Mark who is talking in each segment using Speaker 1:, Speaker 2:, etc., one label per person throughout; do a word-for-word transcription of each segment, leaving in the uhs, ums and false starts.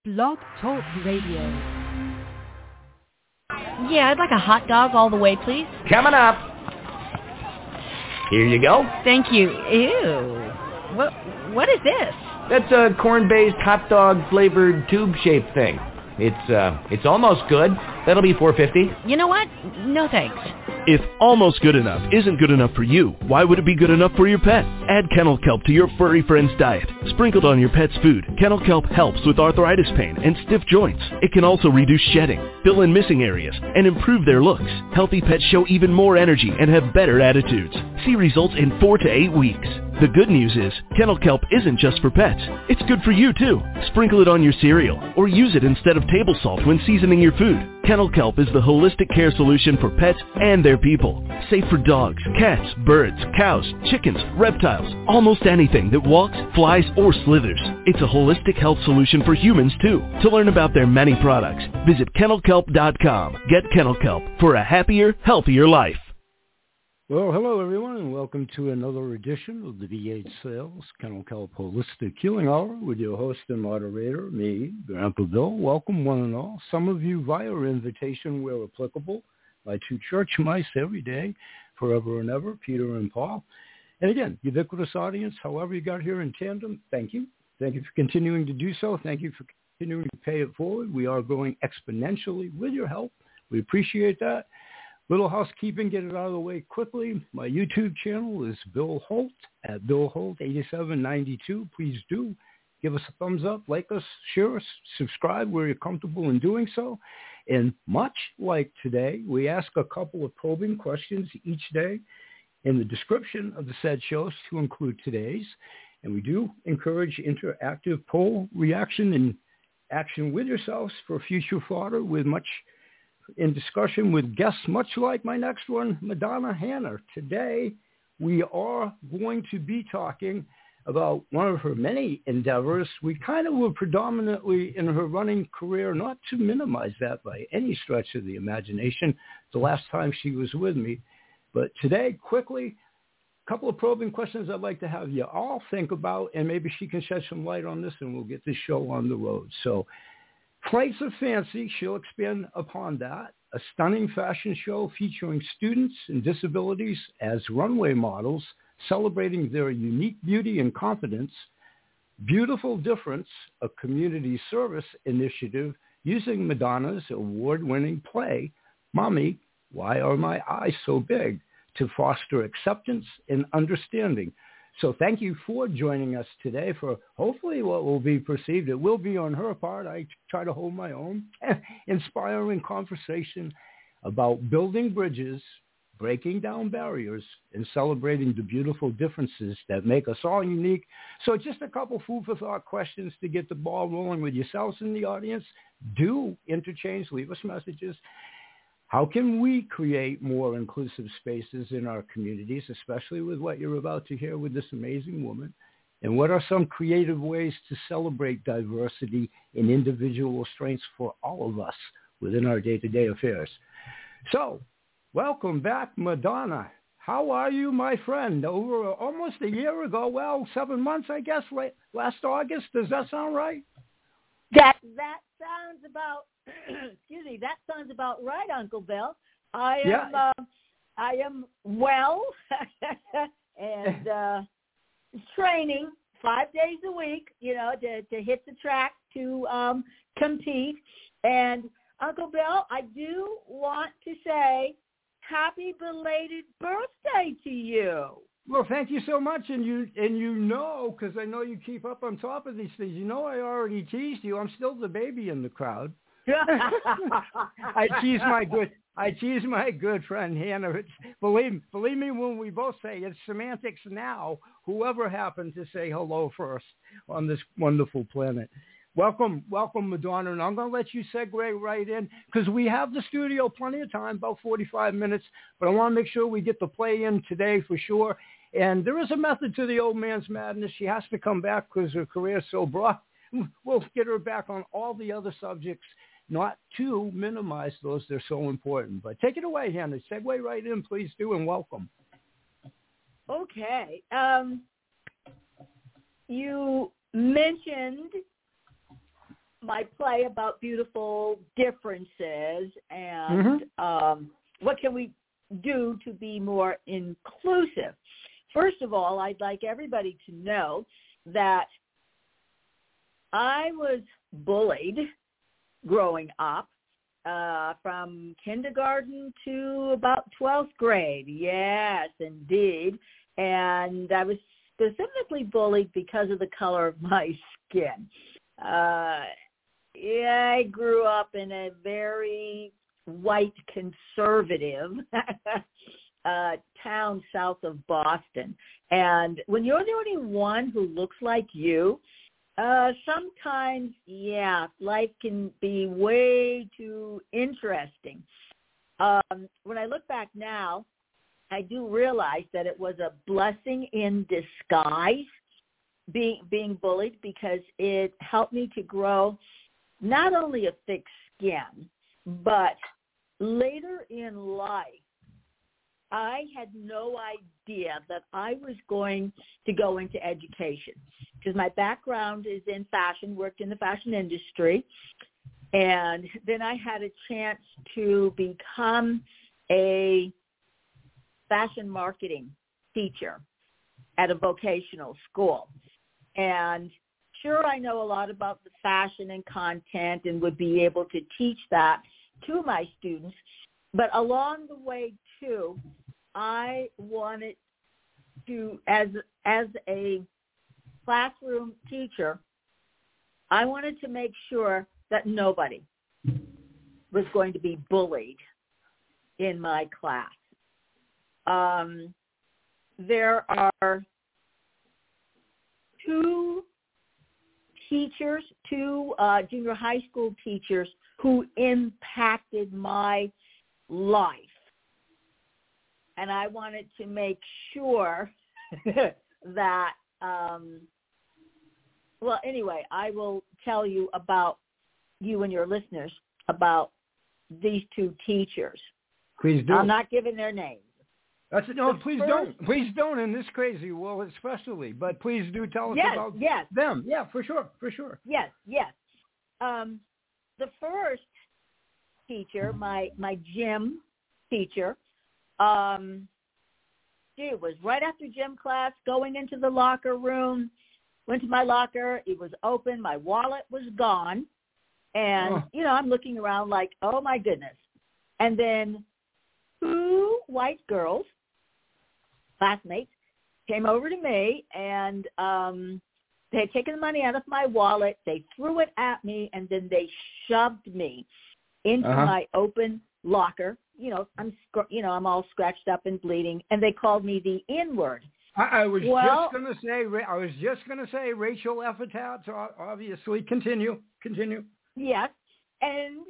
Speaker 1: Blog Talk Radio.
Speaker 2: Yeah, I'd like a hot dog all the way, please.
Speaker 3: Coming up. Here you go.
Speaker 2: Thank you. Ew. What, what is this?
Speaker 3: That's a corn-based hot dog flavored tube-shaped thing. It's uh, it's almost good. That'll be four fifty.
Speaker 2: You know what? No thanks.
Speaker 4: If almost good enough isn't good enough for you, why would it be good enough for your pet? Add Kennel Kelp to your furry friend's diet. Sprinkled on your pet's food, Kennel Kelp helps with arthritis pain and stiff joints. It can also reduce shedding, fill in missing areas, and improve their looks. Healthy pets show even more energy and have better attitudes. See results in four to eight weeks. The good news is, Kennel Kelp isn't just for pets. It's good for you, too. Sprinkle it on your cereal, or use it instead of table salt when seasoning your food. Kennel Kelp is the holistic care solution for pets and their people. Safe for dogs, cats, birds, cows, chickens, reptiles, almost anything that walks, flies, or slithers. It's a holistic health solution for humans, too. To learn about their many products, visit kennel kelp dot com. Get Kennel Kelp for a happier, healthier life.
Speaker 5: Well, hello, everyone, and welcome to another edition of the V eight Sales Kennel Kelp Holistic Healing Hour with your host and moderator, me, Grandpa Bill. Welcome, one and all. Some of you via invitation where applicable. My two church mice every day, forever and ever, Peter and Paul. And again, ubiquitous audience, however you got here in tandem, thank you. Thank you for continuing to do so. Thank you for continuing to pay it forward. We are growing exponentially with your help. We appreciate that. Little housekeeping, get it out of the way quickly. My YouTube channel is Bill Holt at Bill Holt eighty-seven ninety-two. Please do give us a thumbs up, like us, share us, subscribe where you're comfortable in doing so. And much like today, we ask a couple of probing questions each day in the description of the said shows to include today's. And we do encourage interactive poll reaction and action with yourselves for future fodder with much in discussion with guests, much like my next one, Madonna Hanna. Today, we are going to be talking about one of her many endeavors. We kind of were predominantly in her running career, not to minimize that by any stretch of the imagination, the last time she was with me. But today, quickly, a couple of probing questions I'd like to have you all think about, and maybe she can shed some light on this, and we'll get this show on the road. So, Flights of Fancy, she'll expand upon that. A stunning fashion show featuring students and disabilities as runway models, celebrating their unique beauty and confidence. Beautiful Difference, a community service initiative using Madonna's award-winning play, Mommy, Why Are My Eyes So Big?, to foster acceptance and understanding. So thank you for joining us today for hopefully what will be perceived. It will be on her part. I try to hold my own. Inspiring conversation about building bridges, breaking down barriers, and celebrating the beautiful differences that make us all unique. So just a couple food for thought questions to get the ball rolling with yourselves in the audience. Do interchange, leave us messages. How can we create more inclusive spaces in our communities, especially with what you're about to hear with this amazing woman? And what are some creative ways to celebrate diversity and individual strengths for all of us within our day-to-day affairs? So, welcome back, Madonna. How are you, my friend? Over almost a year ago, well, seven months, I guess, last August. Does that sound right?
Speaker 6: That that sounds about excuse me. That sounds about right, Uncle Bill. I am
Speaker 5: yeah.
Speaker 6: uh, I am well and uh, training five days a week. You know, to to hit the track to um, compete. And Uncle Bill, I do want to say happy belated birthday to you.
Speaker 5: Well, thank you so much, and you and you know, because I know you keep up on top of these things. You know, I already teased you. I'm still the baby in the crowd. I tease my good, I tease my good friend Hannah. It's, believe believe me when we both say it's semantics now. Whoever happened to say hello first on this wonderful planet. Welcome, welcome, Madonna, and I'm going to let you segue right in because we have the studio plenty of time, about forty-five minutes, but I want to make sure we get the play in today for sure. And there is a method to the old man's madness. She has to come back because her career is so broad. We'll get her back on all the other subjects, not to minimize those. They're so important. But take it away, Hannah. Segue right in, please do, and welcome.
Speaker 6: Okay. Um, you mentioned my play about beautiful differences and
Speaker 5: Mm-hmm.
Speaker 6: um, what can we do to be more inclusive. First of all, I'd like everybody to know that I was bullied growing up uh, from kindergarten to about twelfth grade. Yes, indeed. And I was specifically bullied because of the color of my skin. Uh, yeah, I grew up in a very white conservative uh, town south of Boston. And when you're the only one who looks like you, uh, sometimes, yeah, life can be way too interesting. Um, when I look back now, I do realize that it was a blessing in disguise being being bullied, because it helped me to grow not only a thick skin, but later in life, I had no idea that I was going to go into education, because my background is in fashion, worked in the fashion industry, and then I had a chance to become a fashion marketing teacher at a vocational school. And sure, I know a lot about the fashion and content and would be able to teach that to my students. But along the way, too, I wanted to, as as a classroom teacher, I wanted to make sure that nobody was going to be bullied in my class. Um, there are two teachers, two uh, junior high school teachers who impacted my life. And I wanted to make sure that, um, well, anyway, I will tell you about you and your listeners about these two teachers.
Speaker 5: Please do.
Speaker 6: I'm not giving their names.
Speaker 5: That's it. No,
Speaker 6: The
Speaker 5: please
Speaker 6: first-
Speaker 5: don't. Please don't in this crazy world, especially. But please do tell us
Speaker 6: Yes,
Speaker 5: about
Speaker 6: yes.
Speaker 5: them. Yeah, for sure, for sure.
Speaker 6: Yes, yes. Um, the first teacher, my my gym teacher, um, gee, it was right after gym class, going into the locker room, went to my locker, it was open, my wallet was gone, and,
Speaker 5: Oh.
Speaker 6: you know, I'm looking around like, oh, my goodness. And then two white girls, classmates, came over to me, and um, they had taken the money out of my wallet. They threw it at me, and then they shoved me into
Speaker 5: Uh-huh.
Speaker 6: my open locker. You know, I'm scr- you know I'm all scratched up and bleeding, and they called me the N-word.
Speaker 5: I, I was
Speaker 6: Well-
Speaker 5: just gonna say. Ra- I was just gonna say racial epithets. o- Obviously, continue, continue.
Speaker 6: Yes, and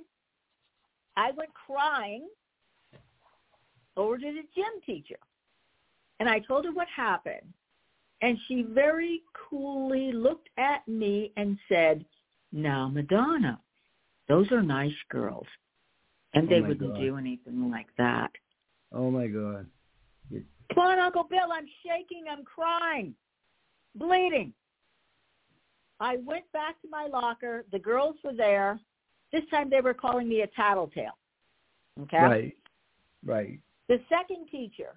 Speaker 6: I went crying over to the gym teacher, and I told her what happened, and she very coolly looked at me and said, "Now, Madonna, those are nice girls, and
Speaker 5: Oh
Speaker 6: they
Speaker 5: my
Speaker 6: wouldn't
Speaker 5: God.
Speaker 6: do anything like that."
Speaker 5: Oh my God.
Speaker 6: Come on, Uncle Bill, I'm shaking, I'm crying, bleeding. I went back to my locker. The girls were there. This time they were calling me a tattletale. Okay?
Speaker 5: Right. Right.
Speaker 6: The second teacher,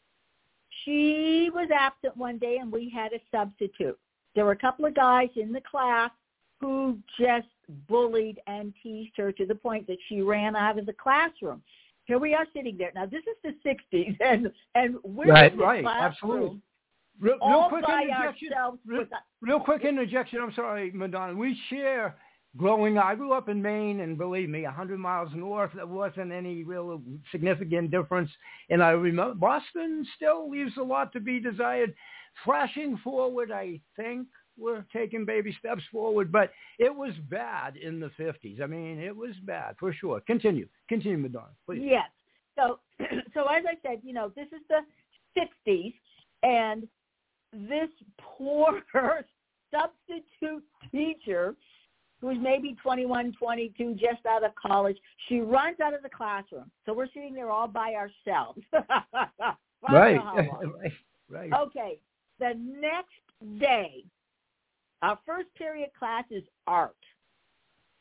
Speaker 6: she was absent one day, and we had a substitute. There were a couple of guys in the class who just bullied and teased her to the point that she ran out of the classroom. Here we are sitting there. Now, this is the sixties, and, and we're
Speaker 5: Right,
Speaker 6: in the
Speaker 5: right,
Speaker 6: classroom
Speaker 5: absolutely. Real, real
Speaker 6: all
Speaker 5: quick
Speaker 6: by
Speaker 5: interjection.
Speaker 6: ourselves.
Speaker 5: Real,
Speaker 6: With a,
Speaker 5: real quick interjection. I'm sorry, Madonna. We share growing up. I grew up in Maine, and believe me, one hundred miles north, there wasn't any real significant difference. And I remember Boston still leaves a lot to be desired. Flashing forward, I think we're taking baby steps forward, but it was bad in the fifties. I mean, it was bad for sure. Continue. Continue, Madonna, please.
Speaker 6: yes. So, so as I said, you know, this is the sixties, and this poor substitute teacher, who was maybe twenty-one, twenty-two, just out of college, she runs out of the classroom. So we're sitting there all by ourselves.
Speaker 5: Right.
Speaker 6: right.
Speaker 5: Right.
Speaker 6: Okay. The next day, our first period class is art.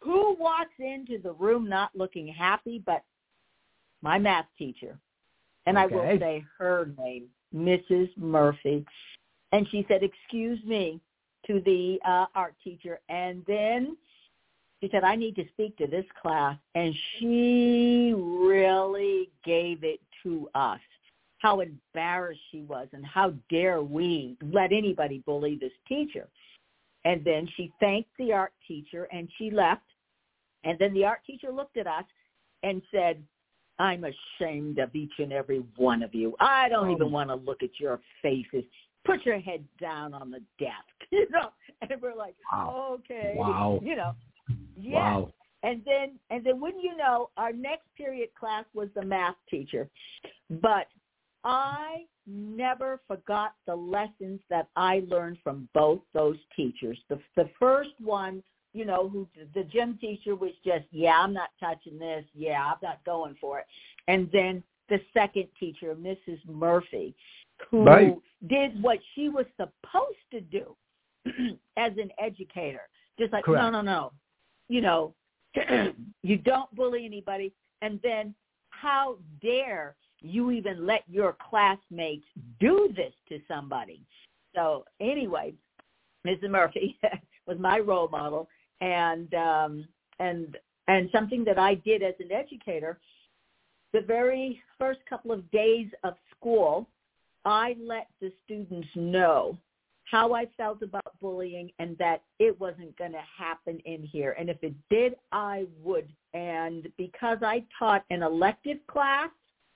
Speaker 6: who walks into the room not looking happy but my math teacher? And okay. I will say her name, Missus Murphy. And she said, excuse me, to the uh, art teacher. And then she said, I need to speak to this class. And she really gave it to us, how embarrassed she was and how dare we let anybody bully this teacher. And then she thanked the art teacher and she left. And then the art teacher looked at us and said, I'm ashamed of each and every one of you. I don't oh. even want to look at your faces. Put your head down on the desk, you know. And we're like,
Speaker 5: wow.
Speaker 6: okay,
Speaker 5: wow.
Speaker 6: you know. Yes.
Speaker 5: Wow.
Speaker 6: And then, and then, wouldn't you know, our next period class was the math teacher. But I never forgot the lessons that I learned from both those teachers. The the first one, you know, who the gym teacher was just, yeah, I'm not touching this. Yeah, I'm not going for it. And then the second teacher, Missus Murphy, who
Speaker 5: right.
Speaker 6: did what she was supposed to do as an educator. Just like,
Speaker 5: Correct.
Speaker 6: no, no, no. You know, you don't bully anybody. And then how dare you even let your classmates do this to somebody? So anyway, Missus Murphy was my role model. And um, and and something that I did as an educator, the very first couple of days of school, I let the students know how I felt about bullying and that it wasn't going to happen in here. And if it did, I would. And because I taught an elective class,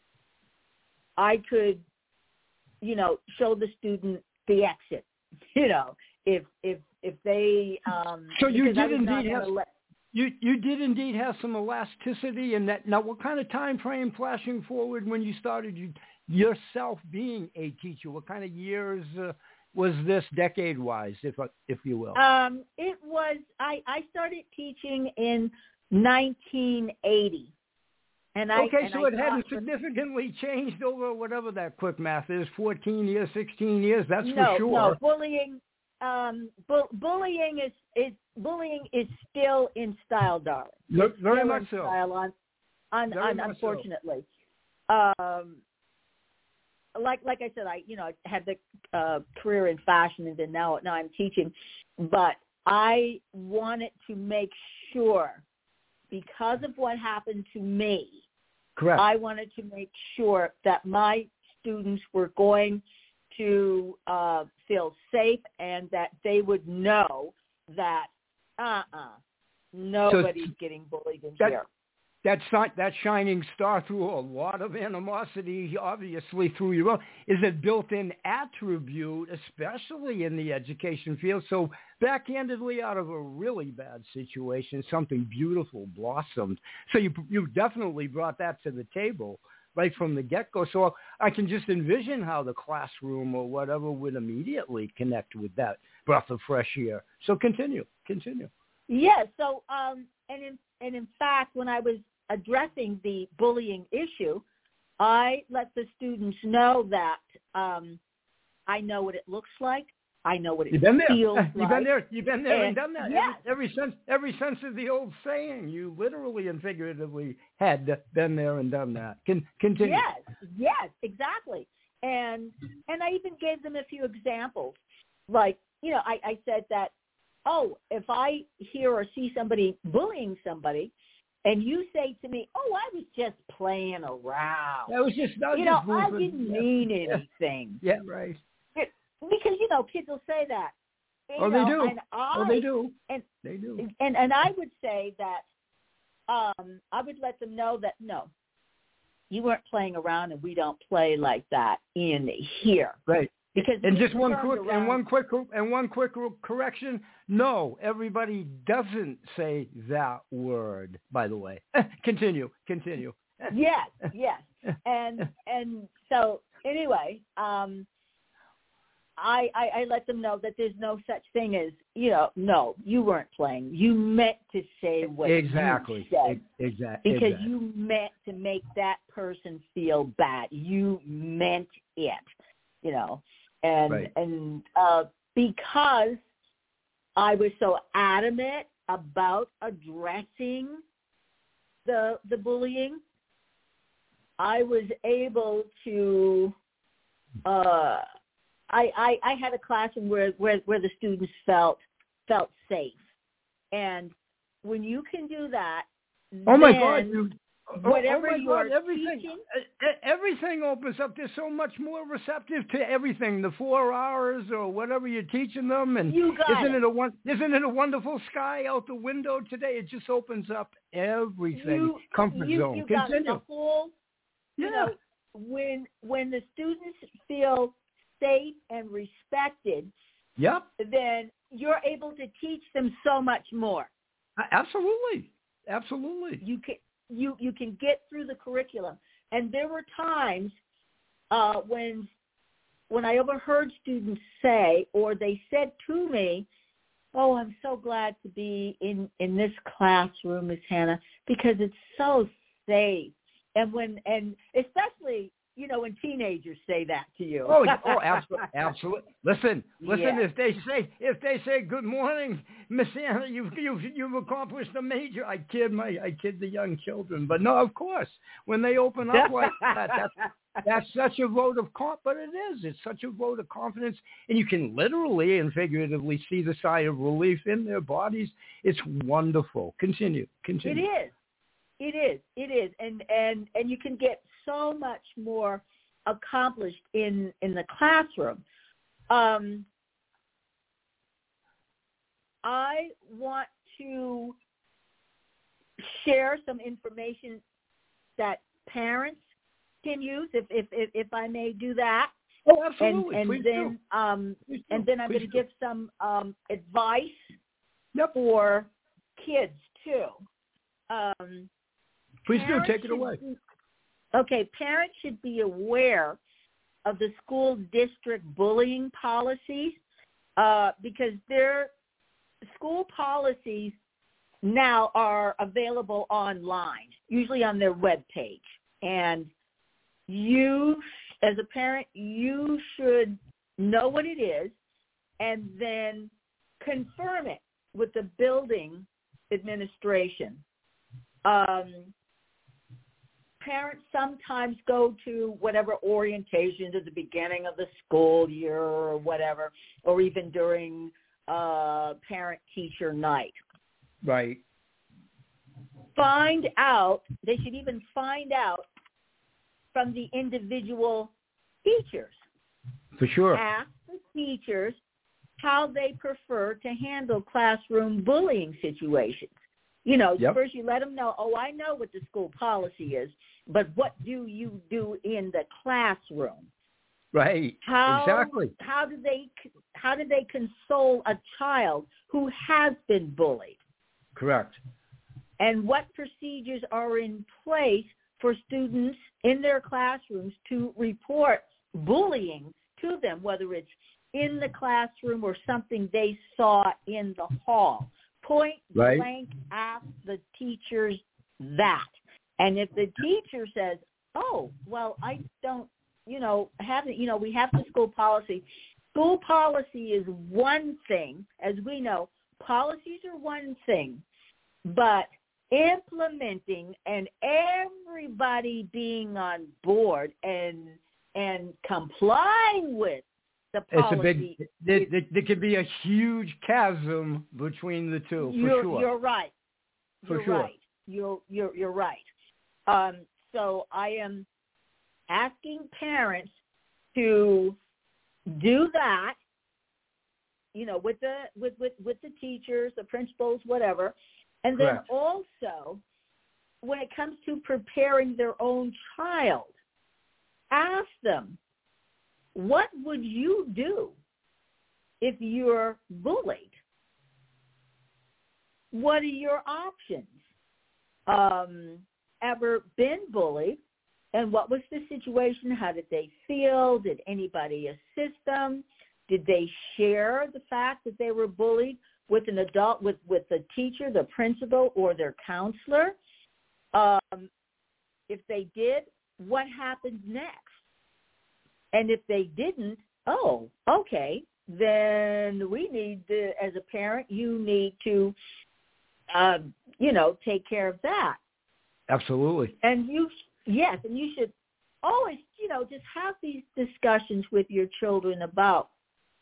Speaker 6: I could, you know, show the student the exit, you know, if if if they um
Speaker 5: so you did indeed have
Speaker 6: let,
Speaker 5: you you did indeed have some elasticity in that. Now, what kind of time frame, flashing forward, when you started you, yourself being a teacher? What kind of years uh, was this, decade wise, if if you will?
Speaker 6: Um, it was I I started teaching in nineteen eighty. And I,
Speaker 5: okay,
Speaker 6: and
Speaker 5: so
Speaker 6: I
Speaker 5: it hadn't
Speaker 6: for,
Speaker 5: significantly changed over whatever that quick math is, fourteen years, sixteen years, that's
Speaker 6: no,
Speaker 5: for sure.
Speaker 6: No, bullying, um, bu- bullying is, is bullying is still in style, darling.
Speaker 5: Look,
Speaker 6: it's
Speaker 5: very
Speaker 6: still
Speaker 5: much
Speaker 6: in
Speaker 5: so.
Speaker 6: Style on, on,
Speaker 5: very
Speaker 6: on
Speaker 5: much
Speaker 6: unfortunately. So. Um, like like I said, I you know I had the uh, career in fashion, and then now now I'm teaching, but I wanted to make sure, because of what happened to me,
Speaker 5: correct.
Speaker 6: I wanted to make sure that my students were going to uh, feel safe and that they would know that, uh-uh, nobody's so getting bullied in
Speaker 5: that,
Speaker 6: here.
Speaker 5: That, that shining star through a lot of animosity, obviously through your own, is a built-in attribute, especially in the education field. So backhandedly, out of a really bad situation, something beautiful blossomed. So you you definitely brought that to the table right from the get-go. So I can just envision how the classroom or whatever would immediately connect with that breath of fresh air. So continue, continue.
Speaker 6: Yeah, so, um, and in, and in fact, when I was addressing the bullying issue, I let the students know that um, I know what it looks like. I know what it
Speaker 5: You've been there.
Speaker 6: feels like.
Speaker 5: You've been there. You've been there and, and done that.
Speaker 6: Yes.
Speaker 5: Every, every sense, every sense of the old saying. You literally and figuratively had been there and done that. Can continue.
Speaker 6: Yes, yes, exactly. And and I even gave them a few examples. Like, you know, I, I said that, oh, if I hear or see somebody bullying somebody, and you say to me, "Oh, I was just playing around,"
Speaker 5: that was just, that was
Speaker 6: you
Speaker 5: just
Speaker 6: know, I
Speaker 5: moving.
Speaker 6: didn't
Speaker 5: yeah.
Speaker 6: mean
Speaker 5: yeah.
Speaker 6: anything.
Speaker 5: Yeah, right.
Speaker 6: It, because you know, kids will say that. You
Speaker 5: oh,
Speaker 6: know,
Speaker 5: they do.
Speaker 6: And I,
Speaker 5: oh, they do.
Speaker 6: And
Speaker 5: they do.
Speaker 6: And and I would say that um, I would let them know that no, you weren't playing around, and we don't play like that in here.
Speaker 5: Right.
Speaker 6: Because
Speaker 5: and just one quick
Speaker 6: around,
Speaker 5: and one quick and one quick correction. No, everybody doesn't say that word. By the way, continue, continue.
Speaker 6: Yes, yes, and and so anyway, um, I, I I let them know that there's no such thing as, you know, no, you weren't playing. You meant to say what
Speaker 5: exactly.
Speaker 6: you said.
Speaker 5: Exactly.
Speaker 6: Because
Speaker 5: exactly.
Speaker 6: you meant to make that person feel bad. You meant it, you know. And
Speaker 5: right.
Speaker 6: and uh, because I was so adamant about addressing the the bullying, I was able to. Uh, I, I I had a classroom where, where where the students felt felt safe, and when you can do that,
Speaker 5: oh my
Speaker 6: then
Speaker 5: God, you,
Speaker 6: whatever
Speaker 5: oh my
Speaker 6: you're
Speaker 5: God, everything,
Speaker 6: teaching,
Speaker 5: everything opens up. They're so much more receptive to everything. The four hours or whatever you're teaching them, and
Speaker 6: you got
Speaker 5: isn't
Speaker 6: it.
Speaker 5: it a one? Isn't it a wonderful sky out the window today? It just opens up everything.
Speaker 6: You,
Speaker 5: Comfort
Speaker 6: you,
Speaker 5: zone.
Speaker 6: you got
Speaker 5: Continue.
Speaker 6: the whole.
Speaker 5: Yeah.
Speaker 6: You know, when when the students feel safe and respected,
Speaker 5: Yep.
Speaker 6: then you're able to teach them so much more.
Speaker 5: Absolutely. Absolutely.
Speaker 6: You can you you can get through the curriculum. And there were times uh, when when I overheard students say, or they said to me, "Oh, I'm so glad to be in, in this classroom, Miz Hannah, because it's so safe." And when and especially, you know, when teenagers say that to you.
Speaker 5: Oh, oh, absolutely, absolutely. Listen, listen.
Speaker 6: Yeah.
Speaker 5: If they say, if they say, "Good morning, Miss Anna," you've you've you've accomplished a major. I kid my, I kid the young children, but no, of course, when they open up like that, that's that's such a vote of confidence. But it is, it's such a vote of confidence, and you can literally and figuratively see the sigh of relief in their bodies. It's wonderful. Continue, continue.
Speaker 6: It is. It is. It is. And, and, and you can get so much more accomplished in, in the classroom. Um, I want to share some information that parents can use, if, if, if, if I may do that.
Speaker 5: Oh, absolutely.
Speaker 6: And, and
Speaker 5: Please
Speaker 6: then,
Speaker 5: do.
Speaker 6: um,
Speaker 5: Please
Speaker 6: and
Speaker 5: do.
Speaker 6: then I'm
Speaker 5: Please
Speaker 6: going to
Speaker 5: do.
Speaker 6: give some um, advice
Speaker 5: Yep.
Speaker 6: for kids too. Um,
Speaker 5: Please do.
Speaker 6: Parents
Speaker 5: Take it
Speaker 6: should
Speaker 5: away.
Speaker 6: be- Okay, parents should be aware of the school district bullying policies uh, because their school policies now are available online, usually on their webpage. And you, as a parent, you should know what it is and then confirm it with the building administration. Um, parents sometimes go to whatever orientations at the beginning of the school year or whatever, or even during uh, parent-teacher night.
Speaker 5: Right.
Speaker 6: Find out, they should even find out from the individual teachers.
Speaker 5: For sure.
Speaker 6: Ask the teachers how they prefer to handle classroom bullying situations. You know,
Speaker 5: Yep.
Speaker 6: First you let them know, oh, I know what the school policy is, but what do you do in the classroom?
Speaker 5: Right.
Speaker 6: How,
Speaker 5: exactly.
Speaker 6: How do they how do they console a child who has been bullied?
Speaker 5: Correct.
Speaker 6: And what procedures are in place for students in their classrooms to report bullying to them, whether it's in the classroom or something they saw in the hall? Point
Speaker 5: Right.
Speaker 6: blank ask the teachers that. And if the teacher says, oh, well, I don't, you know, haven't, you know, we have the school policy. School policy is one thing. As we know, policies are one thing, but implementing and everybody being on board and and complying with the policy.
Speaker 5: It's a big, there, there, there could be a huge chasm between the two, for
Speaker 6: you're,
Speaker 5: sure.
Speaker 6: You're right.
Speaker 5: For
Speaker 6: you're
Speaker 5: sure.
Speaker 6: right. You're, you're, you're right. Um, so I am asking parents to do that, you know, with the, with, with, with the teachers, the principals, whatever. And
Speaker 5: Correct.
Speaker 6: then also, when it comes to preparing their own child, ask them, what would you do if you're bullied? What are your options? Um, ever been bullied? And what was the situation? How did they feel? Did anybody assist them? Did they share the fact that they were bullied with an adult, with, with the teacher, the principal, or their counselor? Um, if they did, what happened next? And if they didn't, oh, okay, then we need to, as a parent, you need to uh, you know, take care of that.
Speaker 5: Absolutely.
Speaker 6: And you, yes, and you should always, you know, just have these discussions with your children about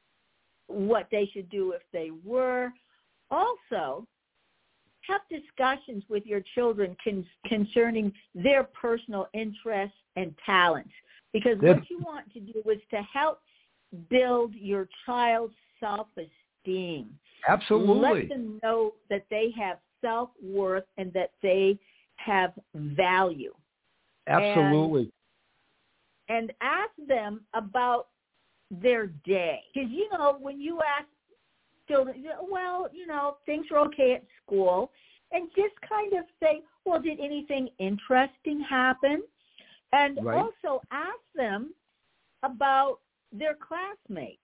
Speaker 6: what they should do if they were. Also, have discussions with your children con- concerning their personal interests and talents, because
Speaker 5: Good.
Speaker 6: what you want to do is to help build your child's self-esteem.
Speaker 5: Absolutely.
Speaker 6: Let them know that they have self-worth and that they have value.
Speaker 5: Absolutely.
Speaker 6: And, and ask them about their day. Because, you know, when you ask children, well, you know, things are okay at school, and just kind of say, well, did anything interesting happen? And
Speaker 5: Right.
Speaker 6: also ask them about their classmates.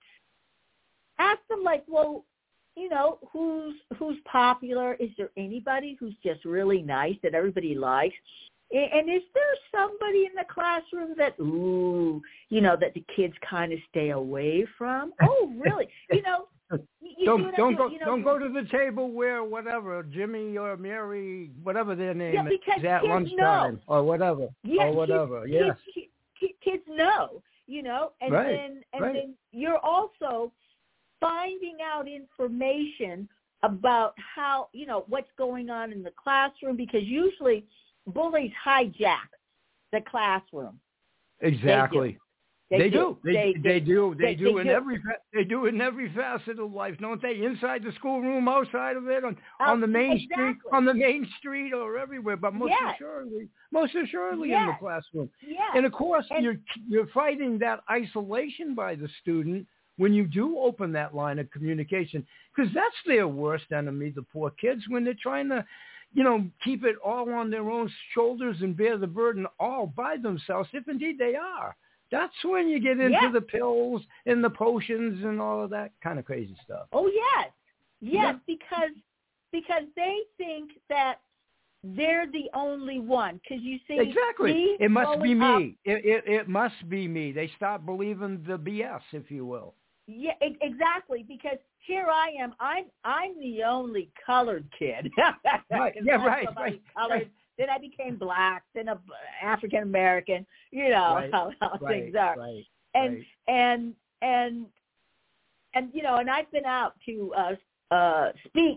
Speaker 6: Ask them, like, well, you know, who's who's popular? Is there anybody who's just really nice that everybody likes? And is there somebody in the classroom that, ooh, you know, that the kids kind of stay away from? Oh, really? You know, you
Speaker 5: don't
Speaker 6: do
Speaker 5: don't go
Speaker 6: you know,
Speaker 5: don't go to the table where whatever Jimmy or Mary, whatever their name
Speaker 6: yeah, because
Speaker 5: is, at
Speaker 6: kids
Speaker 5: lunchtime
Speaker 6: know.
Speaker 5: or whatever
Speaker 6: Yeah,
Speaker 5: or whatever.
Speaker 6: Kids,
Speaker 5: yeah,
Speaker 6: kids, kids, kids know, you know, and
Speaker 5: Right,
Speaker 6: then and
Speaker 5: right.
Speaker 6: then you're also finding out information about how, you know, what's going on in the classroom, because usually bullies hijack the classroom.
Speaker 5: exactly.
Speaker 6: They,
Speaker 5: They
Speaker 6: do.
Speaker 5: do. They,
Speaker 6: They,
Speaker 5: they do. They,
Speaker 6: they-
Speaker 5: do
Speaker 6: they
Speaker 5: in
Speaker 6: do.
Speaker 5: every fa- they do in every facet of life, don't they? Inside the schoolroom, outside of it, on
Speaker 6: Uh,
Speaker 5: on the main street,
Speaker 6: exactly.
Speaker 5: on the main street, or everywhere. But most
Speaker 6: Yes.
Speaker 5: assuredly, most assuredly in the
Speaker 6: Yes.
Speaker 5: classroom.
Speaker 6: Yeah.
Speaker 5: And of course,
Speaker 6: And-
Speaker 5: you're you're fighting that isolation by the student when you do open that line of communication, because that's their worst enemy, the poor kids, when they're trying to, you know, keep it all on their own shoulders and bear the burden all by themselves, if indeed they are. That's when you get into
Speaker 6: Yeah.
Speaker 5: the pills and the potions and all of that kind of crazy stuff.
Speaker 6: Oh, yes. Yes,
Speaker 5: Yeah.
Speaker 6: because because they think that they're the only one. Because you see,
Speaker 5: Exactly.
Speaker 6: me
Speaker 5: It must be
Speaker 6: growing up-
Speaker 5: me. It, it, it must be me. They stop believing the B S, if you will.
Speaker 6: Yeah, e- exactly. Because here I am. I'm I'm the only colored kid.
Speaker 5: Right.
Speaker 6: 'Cause
Speaker 5: Yeah,
Speaker 6: I'm
Speaker 5: right,
Speaker 6: somebody
Speaker 5: right,
Speaker 6: Colored.
Speaker 5: right.
Speaker 6: Then I became black. Then a African American. You know
Speaker 5: Right,
Speaker 6: how, how
Speaker 5: Right,
Speaker 6: things are.
Speaker 5: right,
Speaker 6: and
Speaker 5: right.
Speaker 6: and and and you know, and I've been out to uh, uh, speak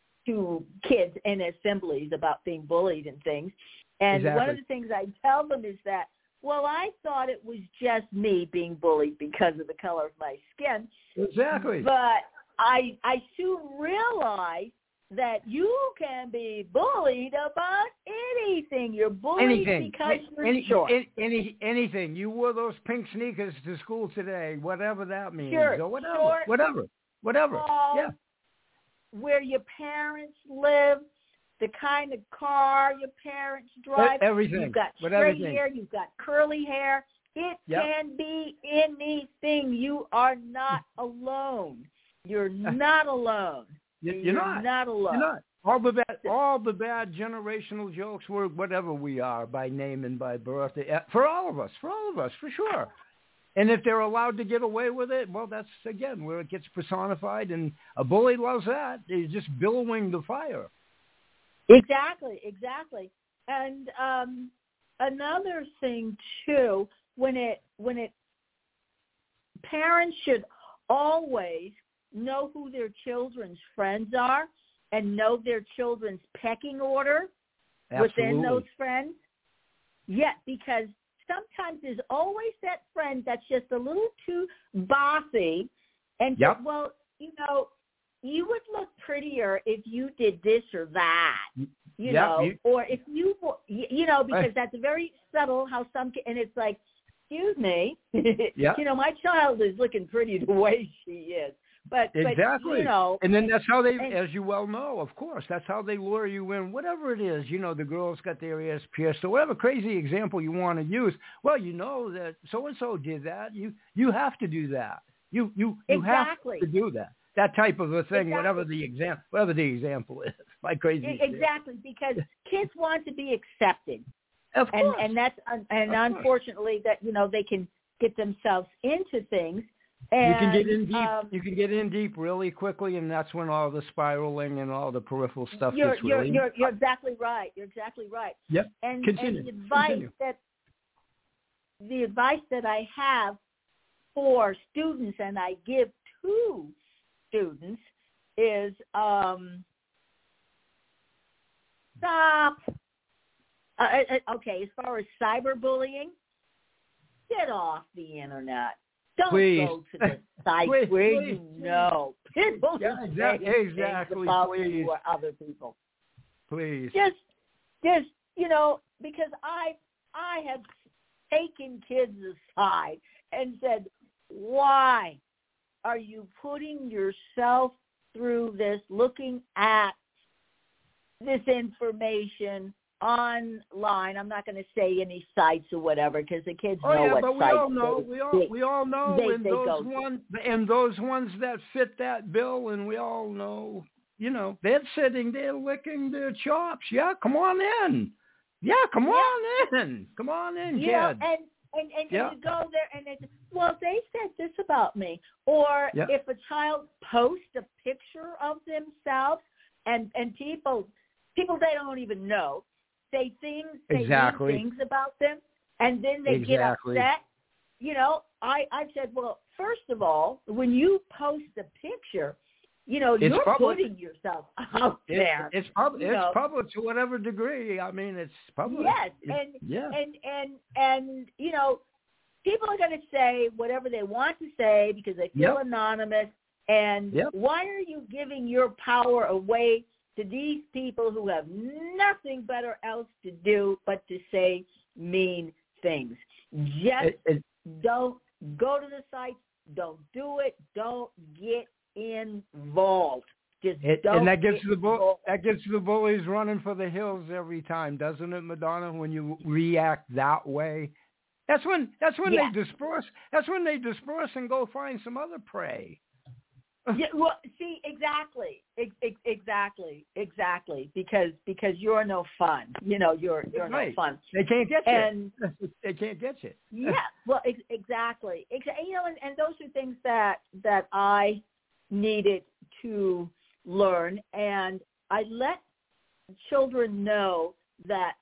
Speaker 6: to kids in assemblies about being bullied and things. And
Speaker 5: Exactly.
Speaker 6: one of the things I tell them is that, well, I thought it was just me being bullied because of the color of my skin.
Speaker 5: Exactly.
Speaker 6: But I I soon realized that you can be bullied about anything. You're bullied
Speaker 5: Anything.
Speaker 6: because you're
Speaker 5: any,
Speaker 6: short.
Speaker 5: any, any, anything. You wore those pink sneakers to school today, whatever that means.
Speaker 6: Sure.
Speaker 5: Or whatever.
Speaker 6: Short,
Speaker 5: Whatever. Whatever.
Speaker 6: tall,
Speaker 5: Yeah.
Speaker 6: where your parents live, the kind of car your parents drive.
Speaker 5: Everything.
Speaker 6: You've got
Speaker 5: With
Speaker 6: straight
Speaker 5: everything.
Speaker 6: hair. You've got curly hair. It
Speaker 5: Yep.
Speaker 6: can be anything. You are not alone. You're not alone.
Speaker 5: You-
Speaker 6: You're
Speaker 5: You're not.
Speaker 6: not alone.
Speaker 5: You're not. All the bad, all the bad generational jokes were whatever we are by name and by birth. eh, For all of us, for all of us, for sure. And if they're allowed to get away with it, well, that's again where it gets personified. And a bully loves that. They're just billowing the fire.
Speaker 6: Exactly, exactly. And um, another thing too, when it when it parents should always know who their children's friends are and know their children's pecking order within
Speaker 5: Absolutely.
Speaker 6: those friends. Yeah, because sometimes there's always that friend that's just a little too bossy and
Speaker 5: Yep.
Speaker 6: says, well, you know, you would look prettier if you did this or that, you
Speaker 5: Yep,
Speaker 6: know,
Speaker 5: you-
Speaker 6: or if you, you know, because
Speaker 5: Right.
Speaker 6: that's very subtle how some, and it's like, excuse me,
Speaker 5: Yeah.
Speaker 6: you know, my child is looking pretty the way she is. But,
Speaker 5: Exactly.
Speaker 6: but you know,
Speaker 5: and then that's how they,
Speaker 6: and-
Speaker 5: as you well know, of course, that's how they lure you in. Whatever it is, you know, the girl's got their ears pierced or whatever crazy example you want to use. Well, you know that so and so did that. You you have to do that. You you you
Speaker 6: Exactly.
Speaker 5: have to do that. That type of a thing,
Speaker 6: Exactly.
Speaker 5: whatever the exam, whatever the example is. My crazy.
Speaker 6: E-
Speaker 5: example.
Speaker 6: exactly, because kids want to be accepted.
Speaker 5: Of
Speaker 6: and
Speaker 5: course.
Speaker 6: and that's and
Speaker 5: Of course.
Speaker 6: unfortunately that, you know, they can get themselves into things, And,
Speaker 5: you can get in deep.
Speaker 6: Um,
Speaker 5: you can get in deep really quickly, and that's when all the spiraling and all the peripheral stuff
Speaker 6: you're,
Speaker 5: gets
Speaker 6: you're,
Speaker 5: really.
Speaker 6: You're, you're exactly right. You're exactly right.
Speaker 5: Yep.
Speaker 6: And,
Speaker 5: Continue.
Speaker 6: and the advice
Speaker 5: Continue.
Speaker 6: that the advice that I have for students, and I give to students, is um, stop. Uh, uh, okay, as far as cyberbullying, get off the internet. Don't
Speaker 5: Please.
Speaker 6: go to the site
Speaker 5: Please,
Speaker 6: where
Speaker 5: please,
Speaker 6: you know people
Speaker 5: Yeah,
Speaker 6: are
Speaker 5: exactly,
Speaker 6: saying
Speaker 5: exactly,
Speaker 6: things about
Speaker 5: please.
Speaker 6: you or other people.
Speaker 5: Please.
Speaker 6: Just, just you know, because I, I have taken kids aside and said, why are you putting yourself through this, looking at this information online? I'm not going to say any sites or whatever because the kids
Speaker 5: Oh
Speaker 6: know
Speaker 5: yeah,
Speaker 6: what
Speaker 5: but we
Speaker 6: sites
Speaker 5: all know,
Speaker 6: they,
Speaker 5: we all
Speaker 6: they,
Speaker 5: we all know,
Speaker 6: they,
Speaker 5: and
Speaker 6: they
Speaker 5: those
Speaker 6: go
Speaker 5: ones, and those ones that fit that bill, and we all know, you know, they're sitting there licking their chops. Yeah, come on in. Yeah, come
Speaker 6: Yeah.
Speaker 5: on in. Come on in,
Speaker 6: you
Speaker 5: kid.
Speaker 6: know, and and, and,
Speaker 5: Yeah.
Speaker 6: and you go there and it's, well, they said this about me. Or
Speaker 5: Yeah.
Speaker 6: if a child posts a picture of themselves and, and people people they don't even know say things, say
Speaker 5: Exactly.
Speaker 6: things about them, and then they
Speaker 5: Exactly.
Speaker 6: get upset. You know, I, I said, well, first of all, when you post a picture, you know,
Speaker 5: It's
Speaker 6: you're
Speaker 5: public.
Speaker 6: putting yourself out
Speaker 5: It-
Speaker 6: there.
Speaker 5: It's public.
Speaker 6: you
Speaker 5: It's
Speaker 6: know.
Speaker 5: public to whatever degree. I mean, it's public.
Speaker 6: Yes,
Speaker 5: It-
Speaker 6: and
Speaker 5: yeah.
Speaker 6: and and and you know, people are going to say whatever they want to say because they feel
Speaker 5: Yep.
Speaker 6: anonymous. And
Speaker 5: Yep.
Speaker 6: why are you giving your power away to these people who have nothing better else to do but to say mean things? Just
Speaker 5: It- it-
Speaker 6: don't go to the sites. Don't do it. Don't get involved. Just
Speaker 5: It,
Speaker 6: don't
Speaker 5: and that gets
Speaker 6: get
Speaker 5: the bull,
Speaker 6: involved.
Speaker 5: that gets the bullies running for the hills every time, doesn't it, Madonna? When you react that way, that's when that's when
Speaker 6: Yeah.
Speaker 5: they disperse. That's when they disperse and go find some other prey.
Speaker 6: Yeah, well, see, exactly, ex- ex- exactly, exactly, because because you're no fun. You know, you're you're
Speaker 5: Right.
Speaker 6: no fun.
Speaker 5: They can't get you.
Speaker 6: And
Speaker 5: they can't get you.
Speaker 6: yeah, well, ex- exactly, ex- you know, and, and those are things that that I needed to learn, and I let children know that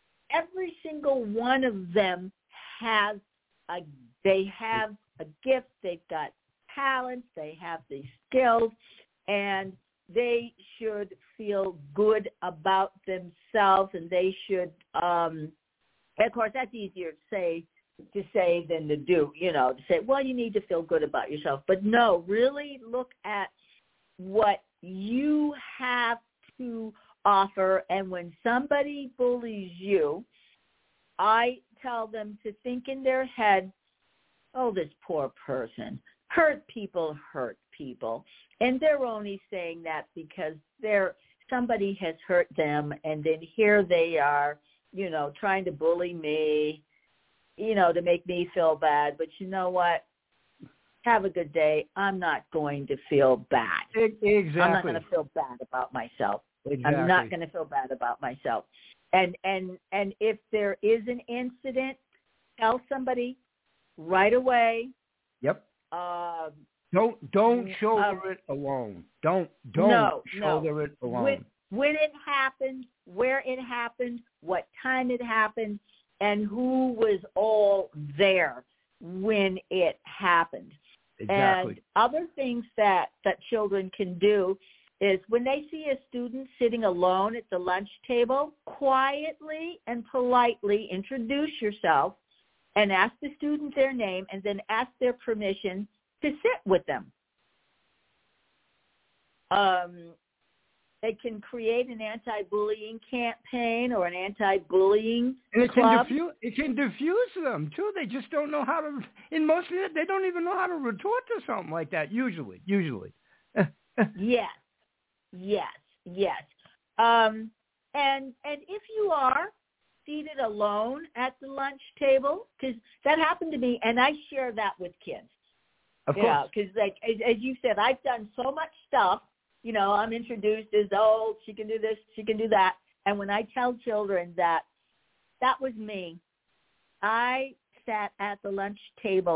Speaker 6: every single one of them has a they have a gift. They've got talents, they have these skills, and they should feel good about themselves, and they should um and of course that's easier to say to say than to do, you know, to say, well, you need to feel good about yourself. But no, really look at what you have to offer, and when somebody bullies you, I tell them to think in their head, oh, this poor person. Hurt people hurt people, and they're only saying that because they're somebody has hurt them, and then here they are, you know, trying to bully me, you know, to make me feel bad. But you know what? Have a good day. I'm not going to feel bad.
Speaker 5: Exactly.
Speaker 6: I'm not going to feel bad about myself.
Speaker 5: Exactly.
Speaker 6: I'm not going to feel bad about myself. And and and if there is an incident, tell somebody right away.
Speaker 5: Yep.
Speaker 6: Um,
Speaker 5: Don't don't
Speaker 6: uh,
Speaker 5: shoulder it alone. Don't don't
Speaker 6: no,
Speaker 5: shoulder
Speaker 6: no.
Speaker 5: it alone.
Speaker 6: When, when it happened, where it happened, what time it happened, and who was all there when it happened.
Speaker 5: Exactly.
Speaker 6: And other things that, that children can do is when they see a student sitting alone at the lunch table, quietly and politely introduce yourself and ask the student their name, and then ask their permission to sit with them. Um, they can create an anti-bullying campaign or an anti-bullying
Speaker 5: And it can
Speaker 6: club.
Speaker 5: diffuse. It can diffuse them too. They just don't know how to. In most of it, they don't even know how to retort to something like that. Usually, usually.
Speaker 6: Yes, yes, yes. Um, and and if you are seated alone at the lunch table, because that happened to me, and I share that with kids.
Speaker 5: Of
Speaker 6: Yeah,
Speaker 5: course.
Speaker 6: because like as, as you said, I've done so much stuff. You know, I'm introduced as, oh, she can do this, she can do that. And when I tell children that that was me, I sat at the lunch table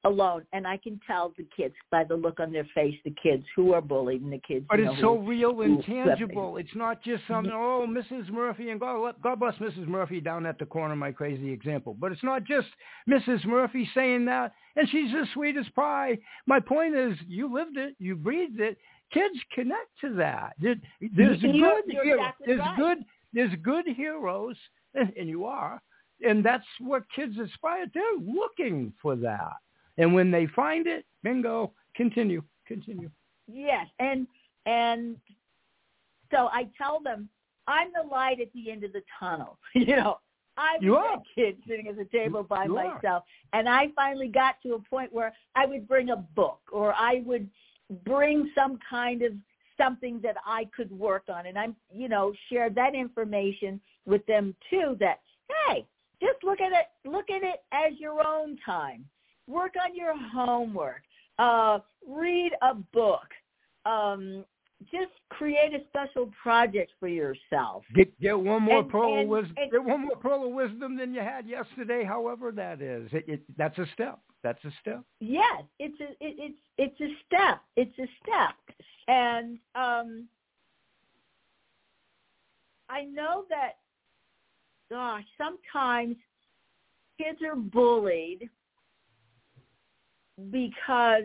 Speaker 6: alone. And I can tell the kids by the look on their face, the kids who are bullied and the kids
Speaker 5: But
Speaker 6: you know,
Speaker 5: it's so
Speaker 6: who,
Speaker 5: real and
Speaker 6: who,
Speaker 5: tangible. It's not just something, oh, Missus Murphy, and God, God bless Missus Murphy down at the corner, my crazy example. But it's not just Missus Murphy saying that, and she's as sweet as pie. My point is, you lived it, you breathed it. Kids connect to that. There, there's
Speaker 6: you're,
Speaker 5: good,
Speaker 6: you're
Speaker 5: hero,
Speaker 6: exactly
Speaker 5: there's
Speaker 6: right.
Speaker 5: good, there's good heroes, and you are, and that's what kids aspire. They're looking for that, and when they find it, bingo. Continue, continue.
Speaker 6: Yes, and and so I tell them I'm the light at the end of the tunnel. you know, I'm
Speaker 5: You
Speaker 6: that
Speaker 5: are.
Speaker 6: kid sitting at the table by
Speaker 5: You are.
Speaker 6: myself, and I finally got to a point where I would bring a book or I would bring some kind of something that I could work on, and I'm, you know, share that information with them too. That hey, just look at it, look at it as your own time. Work on your homework. Uh, read a book. Um, just create a special project for yourself.
Speaker 5: Get get one more
Speaker 6: And-
Speaker 5: pearl
Speaker 6: and-
Speaker 5: of wisdom.
Speaker 6: and-
Speaker 5: Get one more pearl of wisdom than you had yesterday. However that is, it, it, that's a step. That's a step.
Speaker 6: Yes, it's a it, it's it's a step. It's a step, and um, I know that. Gosh, sometimes kids are bullied because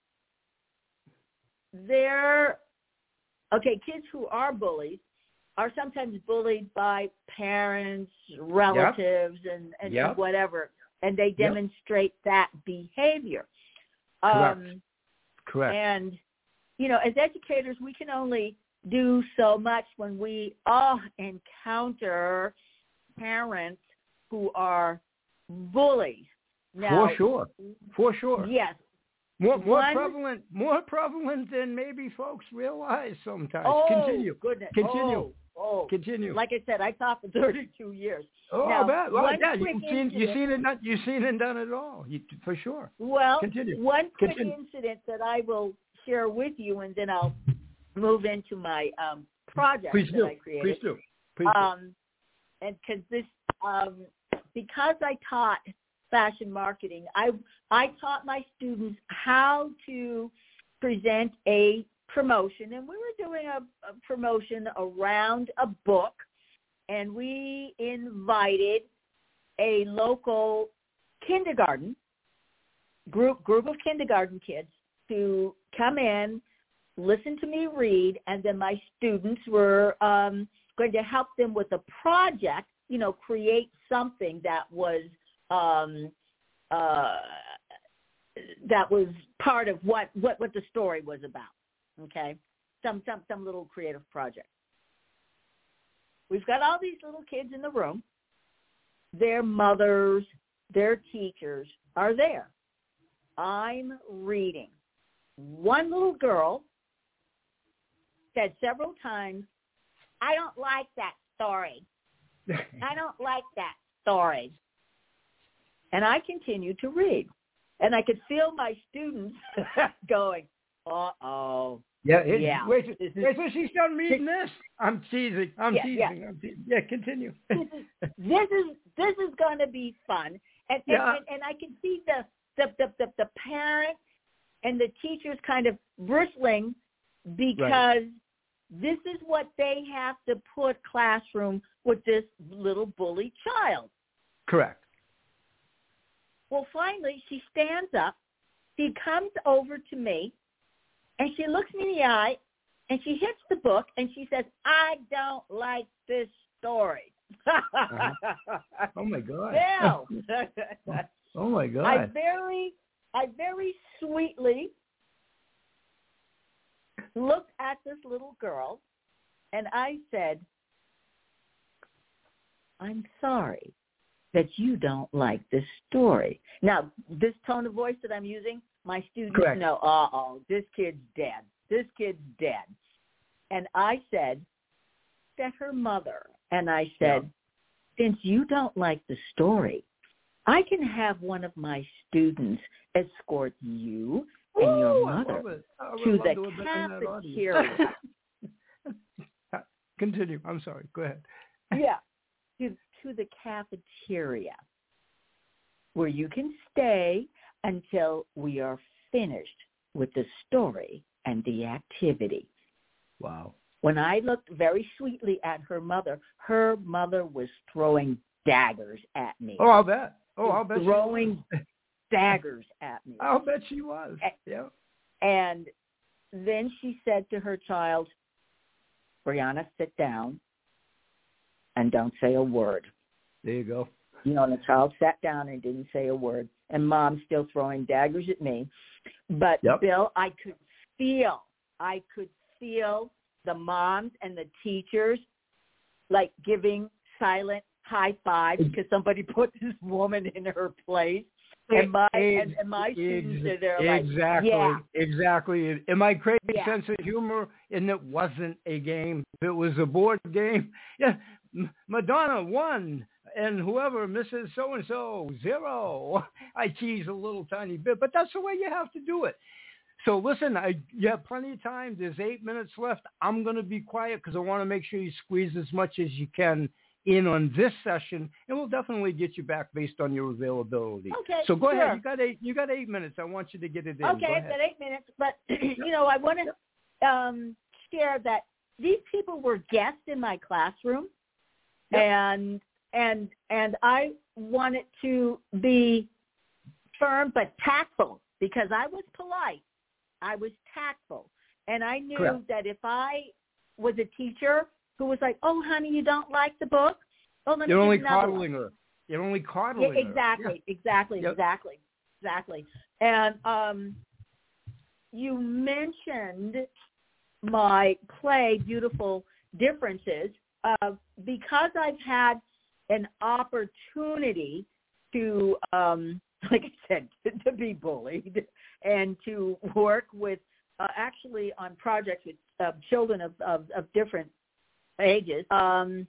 Speaker 6: they're okay. Kids who are bullies are sometimes bullied by parents, relatives, yep. and, and,
Speaker 5: Yep.
Speaker 6: and whatever, and they
Speaker 5: Yep.
Speaker 6: demonstrate that behavior.
Speaker 5: Correct.
Speaker 6: Um,
Speaker 5: Correct.
Speaker 6: and, you know, as educators, we can only do so much when we all encounter parents who are bullies. Now,
Speaker 5: For sure. For sure.
Speaker 6: Yes.
Speaker 5: More more
Speaker 6: One-
Speaker 5: prevalent more prevalent than maybe folks realize sometimes.
Speaker 6: Oh,
Speaker 5: Continue.
Speaker 6: goodness.
Speaker 5: Continue.
Speaker 6: Oh, oh.
Speaker 5: Continue.
Speaker 6: Like I said, I taught for thirty-two years.
Speaker 5: Oh,
Speaker 6: now,
Speaker 5: I bet. Well,
Speaker 6: one
Speaker 5: yeah,
Speaker 6: quick
Speaker 5: you've seen you've
Speaker 6: incident-
Speaker 5: seen it done, you've seen it done it all. You, for sure.
Speaker 6: Well,
Speaker 5: Continue.
Speaker 6: one quick
Speaker 5: Continue.
Speaker 6: incident that I will share with you, and then I'll move into my um, project
Speaker 5: Please
Speaker 6: that
Speaker 5: do.
Speaker 6: I created.
Speaker 5: Please do. Please
Speaker 6: Um, and because this, um, because I taught fashion marketing, I I taught my students how to present a promotion, and we were doing a, a promotion around a book, and we invited a local kindergarten group group of kindergarten kids to come in, listen to me read, and then my students were um, going to help them with a project, you know, create something that was um, uh, that was part of what, what, what the story was about, okay? Some, some, some little creative project. We've got all these little kids in the room. Their mothers, their teachers are there. I'm reading. One little girl said several times, I don't like that story. I don't like that story. And I continued to read. And I could feel my students going, uh-oh.
Speaker 5: Yeah, it,
Speaker 6: Yeah.
Speaker 5: Wait,
Speaker 6: This is-
Speaker 5: wait till she's done reading this. I'm teasing. I'm
Speaker 6: Yeah,
Speaker 5: teasing.
Speaker 6: yeah.
Speaker 5: I'm teasing. Yeah, continue.
Speaker 6: this is this is this is going to be fun, and and,
Speaker 5: Yeah.
Speaker 6: and and I can see the the, the the the parents and the teachers kind of bristling because this is what they have to put classroom with this little bully child.
Speaker 5: Correct.
Speaker 6: Well, finally, she stands up. She comes over to me, and she looks me in the eye, and she hits the book, and she says, I don't like this story.
Speaker 5: Uh-huh. Oh, my God.
Speaker 6: Bill,
Speaker 5: Oh, my God.
Speaker 6: I very, I very sweetly looked at this little girl, and I said, I'm sorry that you don't like this story. Now, this tone of voice that I'm using, my students
Speaker 5: Correct.
Speaker 6: know, uh-oh, this kid's dead. This kid's dead. And I said that her mother, and I said, since you don't like the story, I can have one of my students escort you and
Speaker 5: Ooh,
Speaker 6: your
Speaker 5: I
Speaker 6: mother
Speaker 5: love it. I would
Speaker 6: to
Speaker 5: love
Speaker 6: the
Speaker 5: to have been in that audience.
Speaker 6: cafeteria.
Speaker 5: Continue. I'm sorry. Go ahead.
Speaker 6: Yeah, to, to the cafeteria where you can stay until we are finished with the story and the activity.
Speaker 5: Wow.
Speaker 6: When I looked very sweetly at her mother, her mother was throwing daggers at me.
Speaker 5: Oh, I'll bet. Oh, I'll bet.
Speaker 6: Throwing daggers at me.
Speaker 5: I'll bet she was. Yeah.
Speaker 6: And then she said to her child, Brianna, sit down and don't say a word.
Speaker 5: There you go.
Speaker 6: You know, and the child sat down and didn't say a word. And Mom's still throwing daggers at me. But,
Speaker 5: yep.
Speaker 6: Bill, I could feel, I could feel the moms and the teachers, like, giving silent high fives because somebody put this woman in her place. And my, and, and my students are there like,
Speaker 5: exactly,
Speaker 6: yeah.
Speaker 5: exactly. And my crazy
Speaker 6: yeah.
Speaker 5: sense of humor, and it wasn't a game. It was a board game. Yeah, Madonna won, and whoever, Missus So-and-so, zero. I tease a little tiny bit, but that's the way you have to do it. So listen, I, you have plenty of time. There's eight minutes left. I'm going to be quiet because I want to make sure you squeeze as much as you can in on this session, and we'll definitely get you back based on your availability.
Speaker 6: Okay,
Speaker 5: so go
Speaker 6: sure.
Speaker 5: ahead. You got eight. You got eight minutes. I want you to get it in.
Speaker 6: Okay, I've got eight minutes, but you know, I want to um, share that these people were guests in my classroom, yep. and and and I wanted to be firm but tactful because I was polite. I was tactful, and I knew
Speaker 5: Correct.
Speaker 6: that if I was a teacher who was like, "Oh, honey, you don't like the book? Oh, let
Speaker 5: You're
Speaker 6: me
Speaker 5: only
Speaker 6: give another
Speaker 5: coddling
Speaker 6: one."
Speaker 5: her. You're only coddling
Speaker 6: yeah, exactly,
Speaker 5: her. Yeah.
Speaker 6: Exactly,
Speaker 5: yep.
Speaker 6: exactly, exactly. And um, you mentioned my play, Beautiful Differences, uh, because I've had an opportunity to, um, like I said, to, to be bullied and to work with, uh, actually on projects with uh, children of, of, of different ages. Um,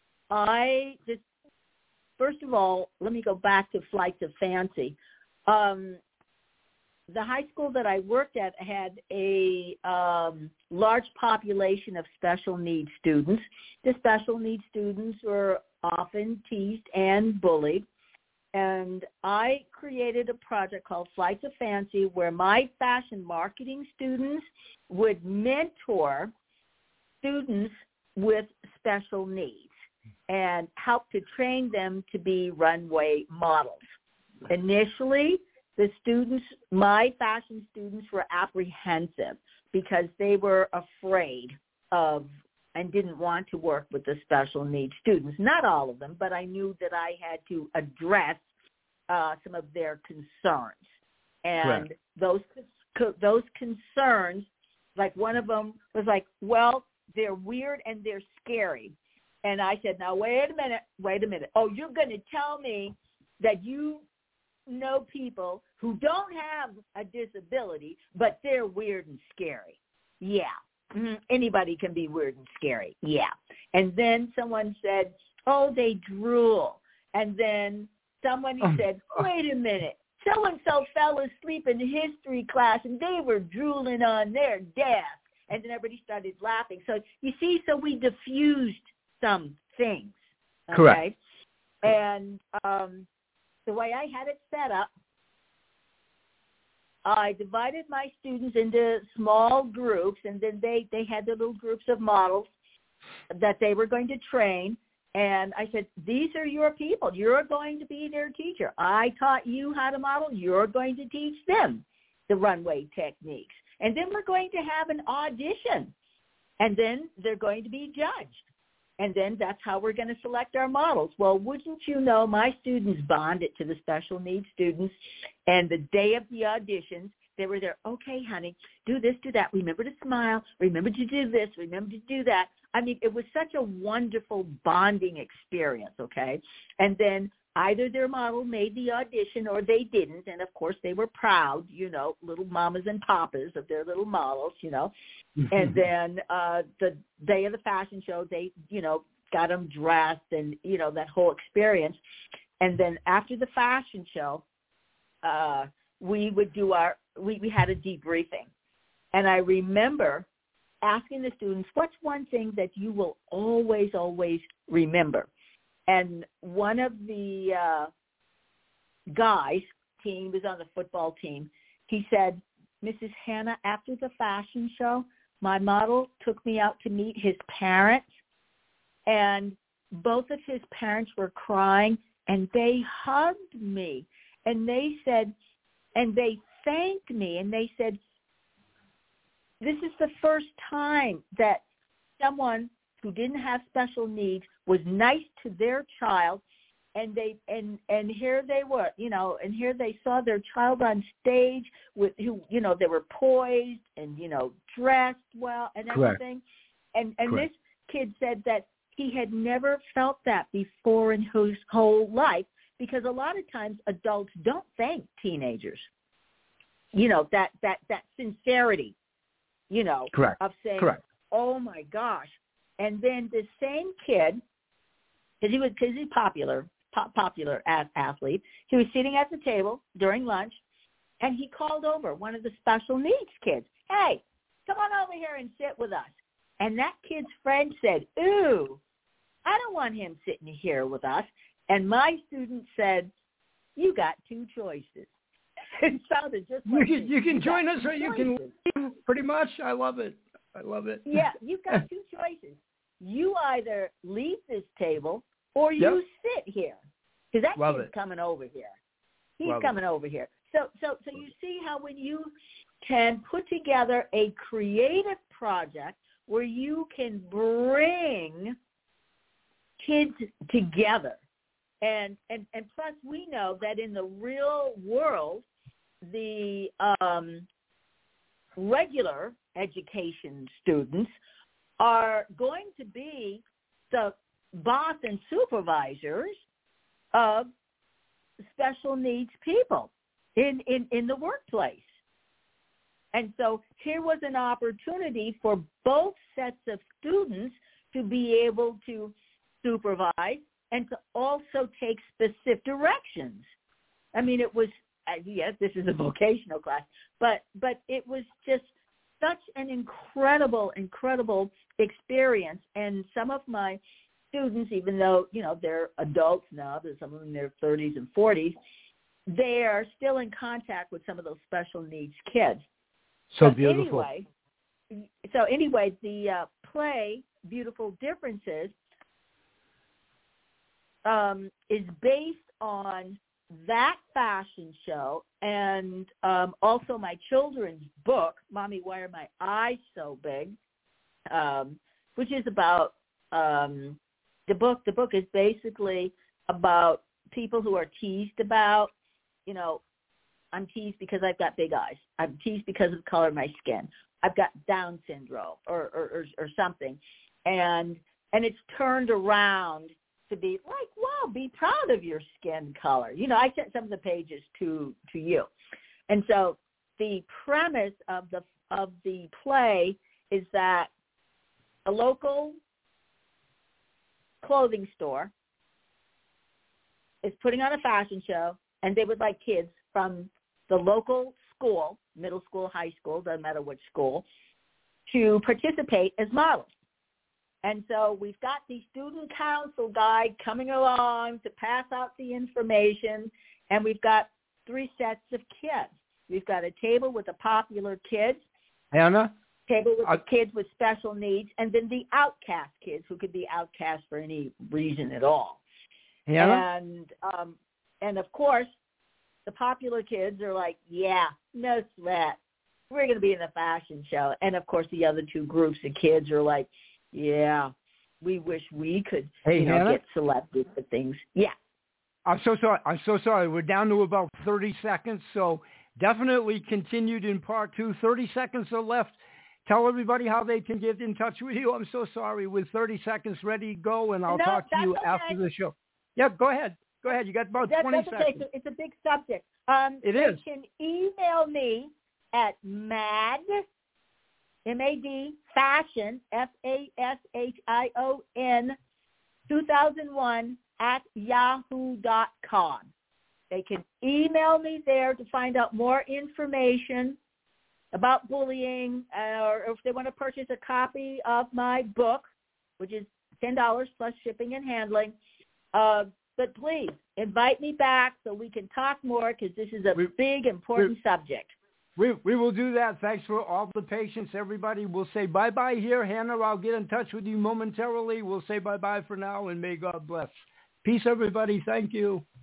Speaker 6: I just, first of all, let me go back to Flights of Fancy. Um, the high school that I worked at had a um, large population of special needs students. The special needs students were often teased and bullied. And I created a project called Flights of Fancy where my fashion marketing students would mentor students with special needs and help to train them to be runway models. Initially, the students, my fashion students, were apprehensive because they were afraid of and didn't want to work with the special needs students. Not all of them, but I knew that I had to address uh, some of their concerns. And
Speaker 5: Correct.
Speaker 6: those those concerns, like one of them was like, well, they're weird and they're scary. And I said, now, wait a minute, wait a minute. Oh, you're going to tell me that you know people who don't have a disability, but they're weird and scary. Yeah. Mm-hmm. Anybody can be weird and scary. Yeah. And then someone said, oh, they drool. And then somebody
Speaker 5: oh.
Speaker 6: said, wait a minute. So-and-so fell asleep in history class and they were drooling on their desk. And then everybody started laughing. So you see, so we diffused some things. Okay?
Speaker 5: Correct.
Speaker 6: And um, the way I had it set up, I divided my students into small groups, and then they, they had their little groups of models that they were going to train. And I said, these are your people. You're going to be their teacher. I taught you how to model. You're going to teach them the runway techniques. And then we're going to have an audition, and then they're going to be judged. And then that's how we're going to select our models. Well, wouldn't you know, my students bonded to the special needs students, and the day of the auditions, they were there, okay, honey, do this, do that. Remember to smile. Remember to do this. Remember to do that. I mean, it was such a wonderful bonding experience, okay? And then either their model made the audition or they didn't, and, of course, they were proud, you know, little mamas and papas of their little models, you know. And then uh, the day of the fashion show, they, you know, got them dressed and, you know, that whole experience. And then after the fashion show, uh, we would do our, we, we had a debriefing. And I remember asking the students, what's one thing that you will always, always remember? And one of the uh, guys eighteen, he was on the football team. He said, Missus Hannah, after the fashion show, my model took me out to meet his parents, and both of his parents were crying, and they hugged me, and they said, and they thanked me, and they said, this is the first time that someone who didn't have special needs was nice to their child, and they and and here they were, you know, and here they saw their child on stage with who, you know, they were poised and, you know, dressed well and everything. Correct. And and Correct. This kid said that he had never felt that before in his whole life, because a lot of times adults don't thank teenagers. You know, that that that sincerity, you know,
Speaker 5: Correct.
Speaker 6: of saying,
Speaker 5: Correct.
Speaker 6: oh my gosh. And then the same kid, because he was because he's popular. popular athlete. He was sitting at the table during lunch, and he called over one of the special needs kids. Hey, come on over here and sit with us. And that kid's friend said, ooh, I don't want him sitting here with us. And my student said, you got two choices. It sounded just like
Speaker 5: you can, you can
Speaker 6: you
Speaker 5: join us or you can leave, pretty much. I love it. I love it.
Speaker 6: Yeah, you've got two choices. You either leave this table or you
Speaker 5: yep.
Speaker 6: sit here, because that
Speaker 5: Love
Speaker 6: kid's
Speaker 5: it.
Speaker 6: coming over here. He's
Speaker 5: Love
Speaker 6: coming
Speaker 5: it.
Speaker 6: over here. So, so, so you see how when you can put together a creative project where you can bring kids together, and and and plus we know that in the real world, the um, regular education students are going to be the boss and supervisors of special needs people in, in, in the workplace. And so here was an opportunity for both sets of students to be able to supervise and to also take specific directions. I mean, it was, uh, yes, this is a vocational class, but but it was just such an incredible, incredible experience. And some of my students, even though, you know, they're adults now, there's some of them in their thirties and forties, they are still in contact with some of those special needs kids.
Speaker 5: So
Speaker 6: but
Speaker 5: beautiful.
Speaker 6: Anyway, so anyway, the uh, play, Beautiful Differences, um, is based on that fashion show and um, also my children's book, Mommy, Why Are My Eyes So Big, um, which is about um, the book. The book is basically about people who are teased about, you know, I'm teased because I've got big eyes. I'm teased because of the color of my skin. I've got Down syndrome or, or, or, or something. And and it's turned around to be like, wow, be proud of your skin color. You know, I sent some of the pages to, to you. And so the premise of the of the play is that a local clothing store is putting on a fashion show, and they would like kids from the local school, middle school, high school, doesn't matter which school, to participate as models. And so we've got the student council guide coming along to pass out the information, and we've got three sets of kids. We've got a table with the popular kids,
Speaker 5: Hannah?
Speaker 6: table with
Speaker 5: I-
Speaker 6: the kids with special needs, and then the outcast kids who could be outcast for any reason at all.
Speaker 5: Hannah?
Speaker 6: And, um, and of course, the popular kids are like, yeah, no sweat. We're going to be in the fashion show. And, of course, the other two groups of kids are like, yeah, we wish we could,
Speaker 5: Hey,
Speaker 6: you know,
Speaker 5: Hannah?
Speaker 6: get selected for things. Yeah.
Speaker 5: I'm so sorry. I'm so sorry. We're down to about thirty seconds, so definitely continued in part two. thirty seconds are left. Tell everybody how they can get in touch with you. I'm so sorry. With thirty seconds ready to go, and I'll
Speaker 6: No,
Speaker 5: talk to
Speaker 6: that's
Speaker 5: you
Speaker 6: okay.
Speaker 5: after the show. Yeah, go ahead. Go ahead. You got about
Speaker 6: That,
Speaker 5: twenty
Speaker 6: that's okay.
Speaker 5: seconds.
Speaker 6: It's a, it's a big subject. Um,
Speaker 5: It
Speaker 6: they
Speaker 5: is.
Speaker 6: can email me at mad, M A D, fashion, F A S H I O N, two thousand one at yahoo dot com. They can email me there to find out more information about bullying, uh, or if they want to purchase a copy of my book, which is ten dollars plus shipping and handling. Uh, but please invite me back so we can talk more because this is a we, big, important we, subject.
Speaker 5: We we will do that. Thanks for all the patience, everybody. We'll say bye-bye here. Hannah, I'll get in touch with you momentarily. We'll say bye-bye for now, and may God bless. Peace, everybody. Thank you.